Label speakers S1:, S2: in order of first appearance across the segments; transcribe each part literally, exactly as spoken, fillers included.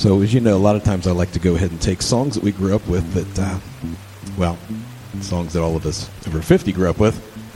S1: So as you know, a lot of times I like to go ahead and take songs that we grew up with that, uh, well, songs that all of us over fifty grew up with.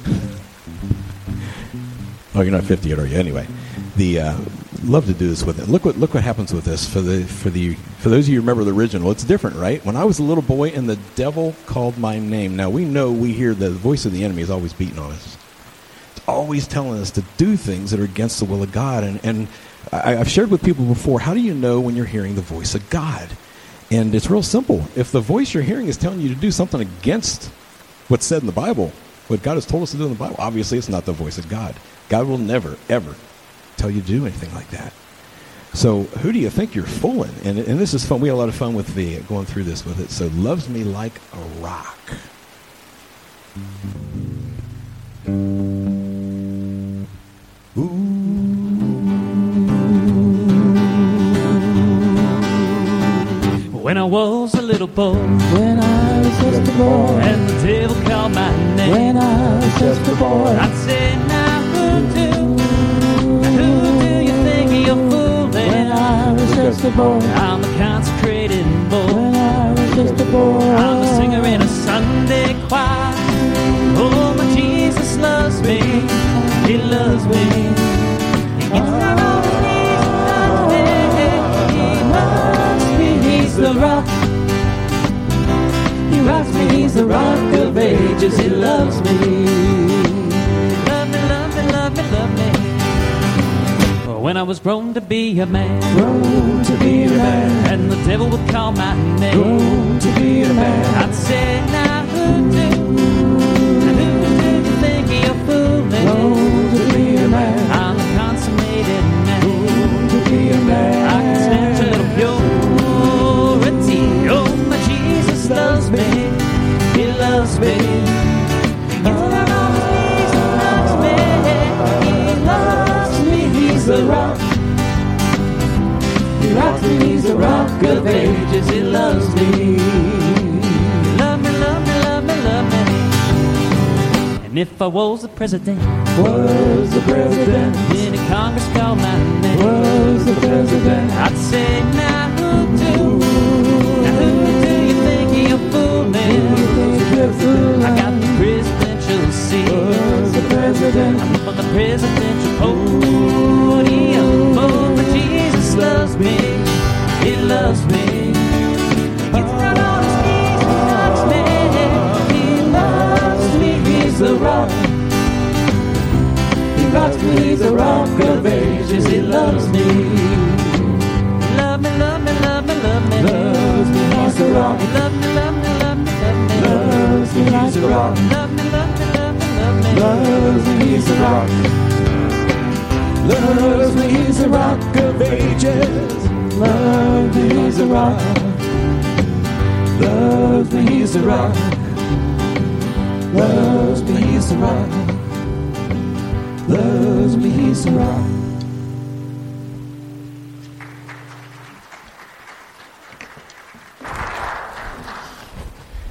S1: Oh, you're not fifty yet, are you? Anyway, the uh, love to do this with it. Look what look what happens with this for the for the for those of you who remember the original. It's different, right? When I was a little boy and the devil called my name. Now we know we hear the voice of the enemy is always beating on us. It's always telling us to do things that are against the will of God. And and I, I've shared with people before. How do you know when you're hearing the voice of God? And it's real simple. If the voice you're hearing is telling you to do something against what's said in the Bible, what God has told us to do in the Bible, obviously it's not the voice of God. God will never, ever tell you to do anything like that. So who do you think you're fooling? And, and this is fun. We had a lot of fun with the going through this with it. So loves me like a rock. Ooh.
S2: When I was a little boy,
S3: when I was just a boy,
S2: and the devil called my name,
S3: when I was just a boy,
S2: I'd say, now who do, who do you think you're fooling?
S3: when I was just a boy,
S2: I'm a consecrated boy,
S3: when I was just a boy,
S2: I'm a singer in a Sunday choir. Oh, my Jesus loves me, He loves me. He gets down on his knees and loves me. He loves me, He's the rock. He rocks me, He's the rock of ages. He loves me. Love me, love me, love me, love me. When I was grown to be a man,
S3: grown to be a man,
S2: and the devil would call my name,
S3: grown to be a man,
S2: I'd say, now who do, now who do you think you're fooling?
S3: grown to be a man,
S2: I'm a consummated man,
S3: grown to be a man,
S2: I can stand a little purity. Oh, my Jesus loves me, He loves me. He gets down on his knees and loves me. He loves me, He's the rock. He rocks me, He's the rock of ages. He loves me. Love me, love me, love me, love me. And if I was the president,
S3: was the president,
S2: then the Congress called my name,
S3: was the president,
S2: I'd say, now who do, now who do you think you're fooling? I got the presidential seat,
S3: was the president,
S2: I'm up on the presidential podium. Oh, but Jesus loves me, He loves me. He gets down on his knees and loves me. He loves me, He's the rock. He rocks me, He's the rock of ages. He loves me. Love me, love me, love me, love me.
S3: loves me, He's the rock,
S2: Love me, love me, love me, love me.
S3: loves me, He's the rock,
S2: Love me, love me, love me, love me.
S3: loves me, He's the rock, loves me, He's the rock of ages, loves me, He's the rock, loves me, He's the rock, loves me, He's the rock, loves me, He's the rock.